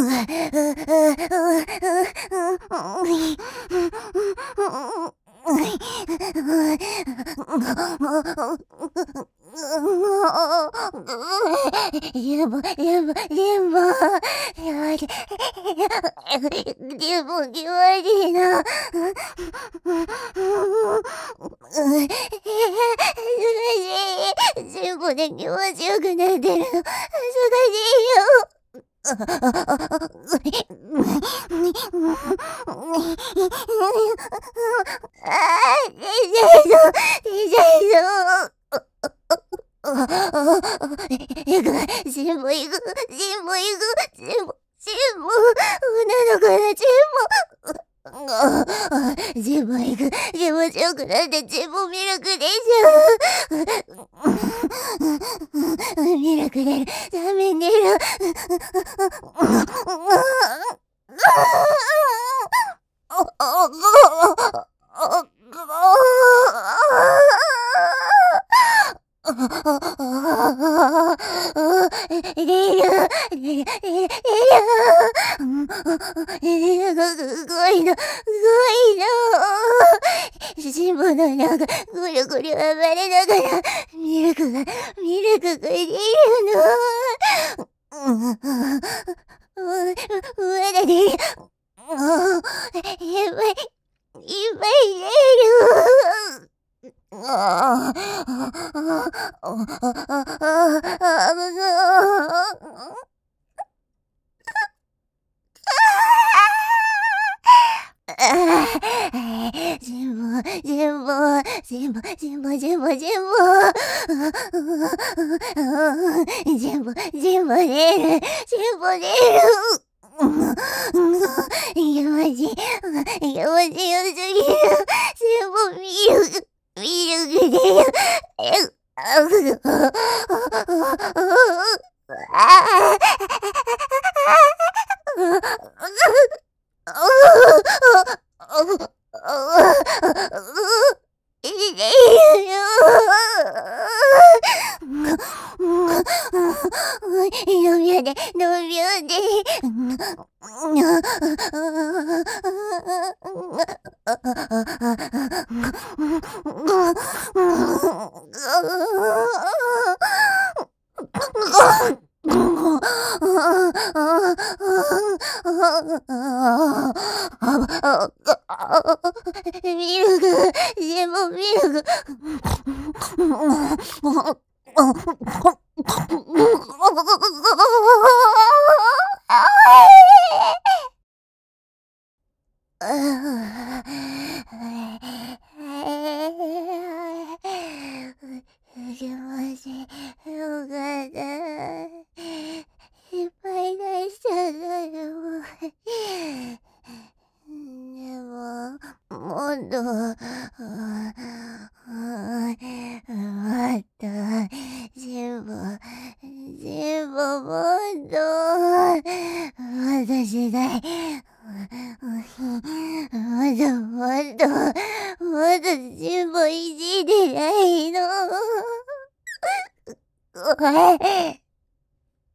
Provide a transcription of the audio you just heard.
気悪いな。全部で気持ちよくなってるの。恥ずかしいよ。全部行く、全部行く、全部、女の子ら全部行く、気持ちよくなって全部ミルクでしょ。ミルク出る、ダメ出る。すごいの、すごいの。新聞の中、ぐるぐる暴れながら、ミルクが出るの。まだ出る。いっぱい、いっぱい出る。全部出る。やましいよすぎる。全部ミルク出る。飲みよで。ミルク、全部ミルク。気持ちよかった。いっぱい出しちゃったよ。でも、もっと、もっと、全部、もっと、したい。もっと全部いじってないの。怖い。